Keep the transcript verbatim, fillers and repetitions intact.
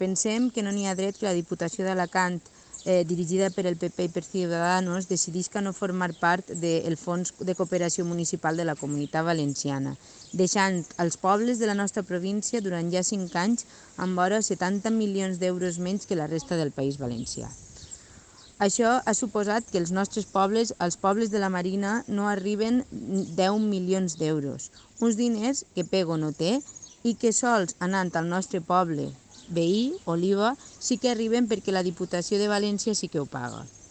Pensem que no n'hi ha dret que la Diputació d'Alacant, eh, dirigida per el P P i per Ciudadanos, decidisca no formar part del Fons de Cooperació Municipal de la Comunitat Valenciana, deixant els pobles de la nostra província durant ja cinc anys amb vora setanta milions d'euros menys que la resta del País Valencià. Això ha suposat que els nostres pobles, els pobles de la Marina, no arriben deu milions d'euros, uns diners que Pego no té i que sols anant al nostre poble veí, Oliva, sí que arriben perquè la Diputació de València sí que ho paga.